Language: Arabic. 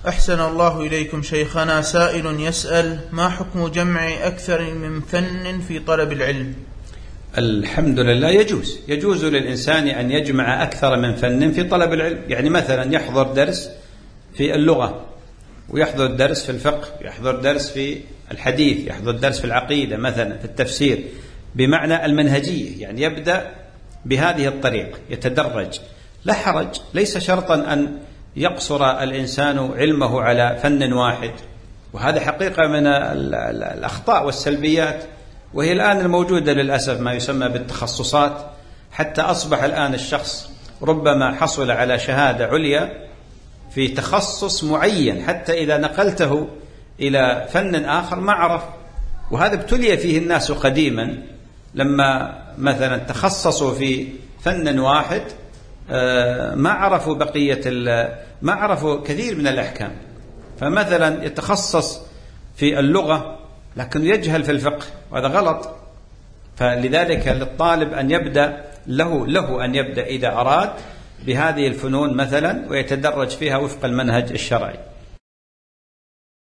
أحسن الله إليكم شيخنا. سائل يسأل: ما حكم جمع أكثر من فن في طلب العلم؟ الحمد لله يجوز للإنسان أن يجمع أكثر من فن في طلب العلم. يعني مثلا يحضر درس في اللغة، ويحضر درس في الفقه، يحضر درس في الحديث، يحضر درس في العقيدة، مثلا في التفسير، بمعنى المنهجية. يعني يبدأ بهذه الطريقة، يتدرج، لا حرج. ليس شرطا أن يقصر الإنسان علمه على فن واحد، وهذا حقيقة من الأخطاء والسلبيات، وهي الآن الموجودة للأسف، ما يسمى بالتخصصات. حتى أصبح الآن الشخص ربما حصل على شهادة عليا في تخصص معين، حتى إذا نقلته إلى فن آخر ما عرف. وهذا ابتلي فيه الناس قديما، لما مثلا تخصصوا في فن واحد ما عرفوا ما عرفوا كثير من الأحكام. فمثلا يتخصص في اللغة لكن يجهل في الفقه، وهذا غلط. فلذلك للطالب أن يبدأ له أن يبدأ إذا أراد بهذه الفنون مثلا، ويتدرج فيها وفق المنهج الشرعي.